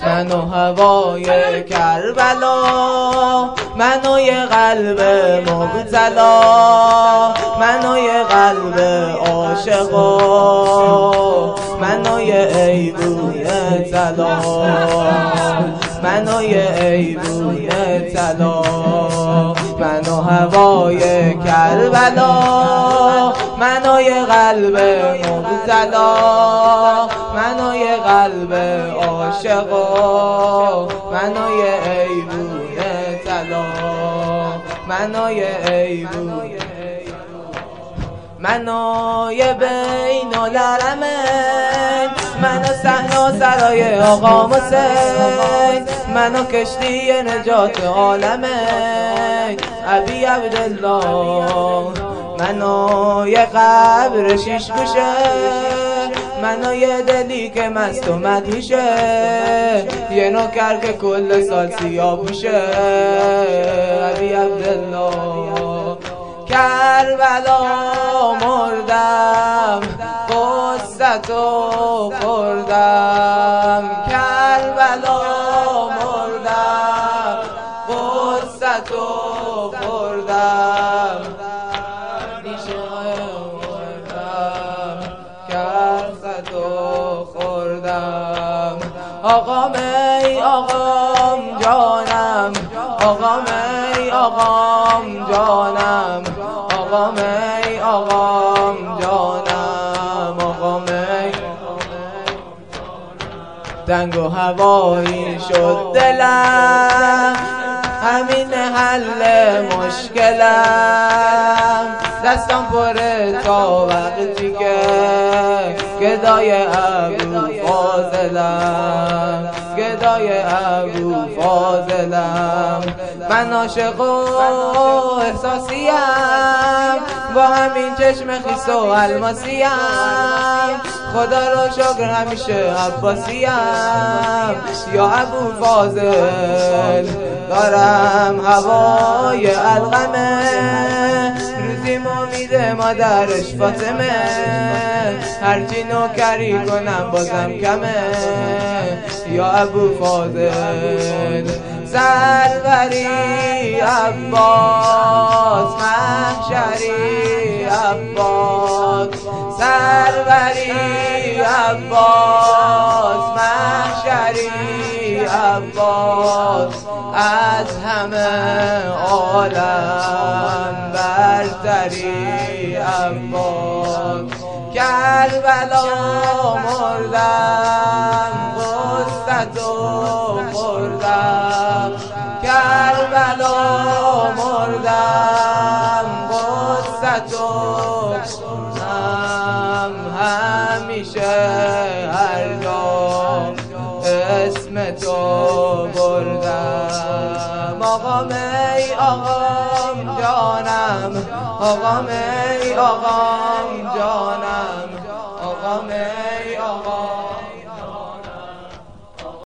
من و هوای کربلا، من و یه قلب مبتلا، من و یه قلب عاشقا، من و یه ایبوی طلا، من و یه ایبوی طلا، من و هوای کربلا، من و یه قلب مبتلا، من و یه قلب عاشقا، من و یه ایبوی طلا، من و یه ایبوی، من و یه بین الحرمین، من و صحن و سرای آقا حسین، من و کشتی نجات عالمین ابی عبدالله، من و یه قبر شیش گوشه، من و یه دلی که مست و مدهوشه، یه نوکر که کل سال سیاه پوشه ابی عبدالله. کربلا مردم قصتو خوردم، کربلا مردم قصتو خوردم، قصتو خوردم. آقام ای آقام جانم، آقام ای آقام جانم، آقام ای آقام جانم، آقام ای تنگ و هوایی شد دلم، همین حل مشکلم، دستم پره تا وقتی که گدای ابو فاضلم، گدای ابو فاضلم. من عاشق و احساسیم، با همین چشم خیس و الماسیم، خدا رو شکر همیشه عباسیم. یا ابو فاضل دارم هوای القمه، روزی امیده مادرش فاطمه، هرچی نوکری کنم بازم کمه. یا ابو فاضل سروری عباس، محشری عباس، سروری عباس، محشری عباس، از همه عالم برتری عباس. کربلا مردم قصتو خوردم، کربلا مردم قصتو خوردم، همیشه هر جا اسم تو بردم. آقام ای آقام جانم، آقام ای آقام جانم، آقام